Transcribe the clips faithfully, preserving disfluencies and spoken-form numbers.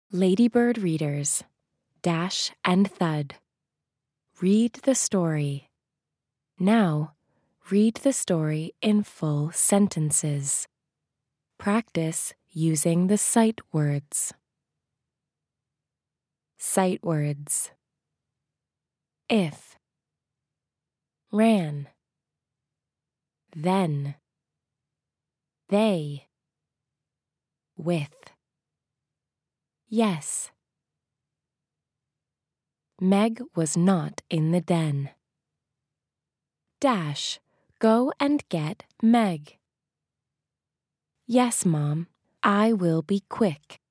Ladybird readers, Dash and Thud. Read the story. Now, read the story in full sentences. Practice using the sight words. Sight words. If. Ran. Then. They. With. Yes. Meg was not in the den. Dash, go and get Meg. Yes, Mom, I will be quick.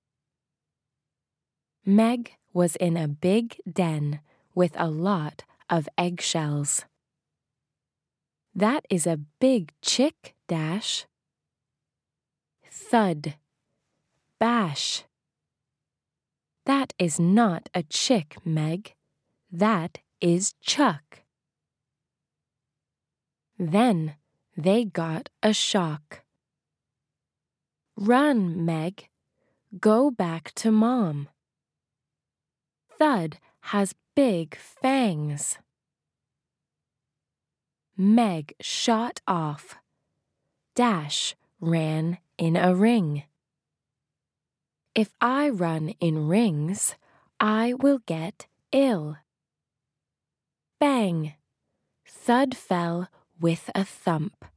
Meg was in a big den with a lot of eggshells. That is a big chick, Dash. Thud. Bash. That is not a chick, Meg. That is Chuck. Then they got a shock. Run, Meg. Go back to Mom. Thud has big fangs. Meg shot off. Dash ran in a ring. If I run in rings, I will get ill. Bang! Thud fell with a thump.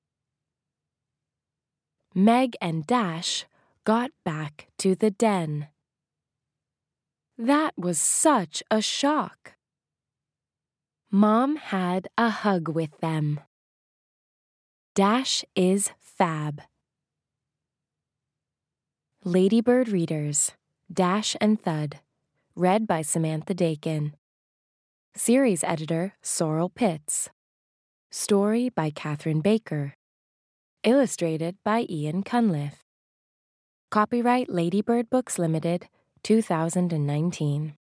Meg and Dash got back to the den. That was such a shock. Mom had a hug with them. Dash is fab. Ladybird readers, Dash and Thud. Read by Samantha Dakin. Series editor, Sorrel Pitts. Story by Catherine Baker. Illustrated by Ian Cunliffe. Copyright Ladybird Books Limited, two thousand nineteen.